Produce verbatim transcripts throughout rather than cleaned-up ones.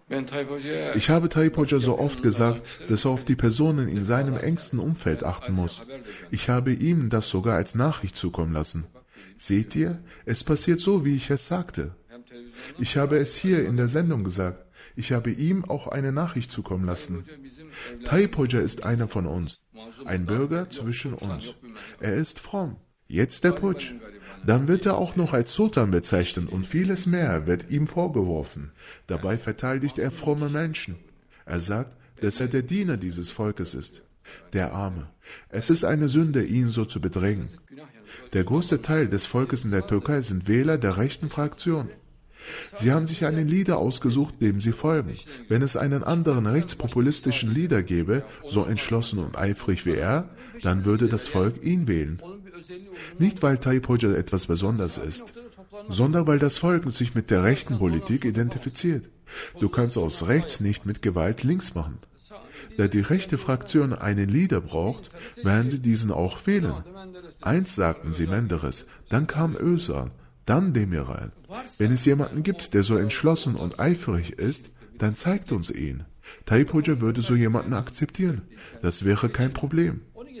Ich habe Tayyip Hoca so oft gesagt, dass er auf die Personen in seinem engsten Umfeld achten muss. Ich habe ihm das sogar als Nachricht zukommen lassen. Seht ihr, es passiert so, wie ich es sagte. Ich habe es hier in der Sendung gesagt. Ich habe ihm auch eine Nachricht zukommen lassen. Tayyip Hoca ist einer von uns, ein Bürger zwischen uns. Er ist fromm. Jetzt der Putsch. Dann wird er auch noch als Sultan bezeichnet und vieles mehr wird ihm vorgeworfen. Dabei verteidigt er fromme Menschen. Er sagt, dass er der Diener dieses Volkes ist. Der Arme. Es ist eine Sünde, ihn so zu bedrängen. Der größte Teil des Volkes in der Türkei sind Wähler der rechten Fraktion. Sie haben sich einen Leader ausgesucht, dem sie folgen. Wenn es einen anderen rechtspopulistischen Leader gäbe, so entschlossen und eifrig wie er, dann würde das Volk ihn wählen. Nicht, weil Tayyip Hoca etwas Besonderes ist, sondern weil das Volk sich mit der rechten Politik identifiziert. Du kannst aus rechts nicht mit Gewalt links machen. Da die rechte Fraktion einen Leader braucht, werden sie diesen auch wählen. Einst sagten sie Menderes, dann kam Özal, dann Demirel. Wenn es jemanden gibt, der so entschlossen und eifrig ist, dann zeigt uns ihn. Tayyip Hoca würde so jemanden akzeptieren. Das wäre kein Problem.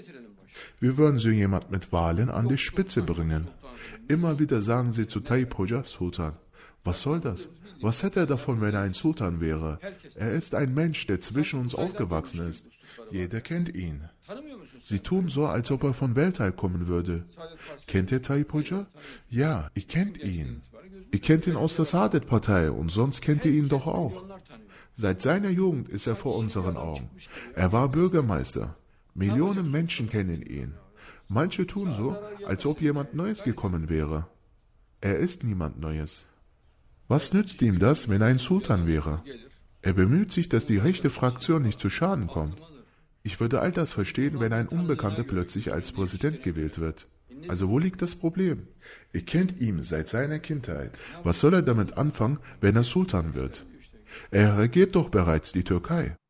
Wir würden so jemanden mit Wahlen an die Spitze bringen. Immer wieder sagen sie zu Tayyip Hoca, Sultan. Was soll das? Was hätte er davon, wenn er ein Sultan wäre? Er ist ein Mensch, der zwischen uns aufgewachsen ist. Jeder kennt ihn. Sie tun so, als ob er von Weltall kommen würde. Kennt ihr Tayyip Hoca? Ja, ihr kennt ihn. Ihr kennt ihn aus der Saadet-Partei und sonst kennt ihr ihn doch auch. Seit seiner Jugend ist er vor unseren Augen. Er war Bürgermeister. Millionen Menschen kennen ihn. Manche tun so, als ob jemand Neues gekommen wäre. Er ist niemand Neues. Was nützt ihm das, wenn er ein Sultan wäre? Er bemüht sich, dass die rechte Fraktion nicht zu Schaden kommt. Ich würde all das verstehen, wenn ein Unbekannter plötzlich als Präsident gewählt wird. Also wo liegt das Problem? Ihr kennt ihn seit seiner Kindheit. Was soll er damit anfangen, wenn er Sultan wird? Er regiert doch bereits die Türkei.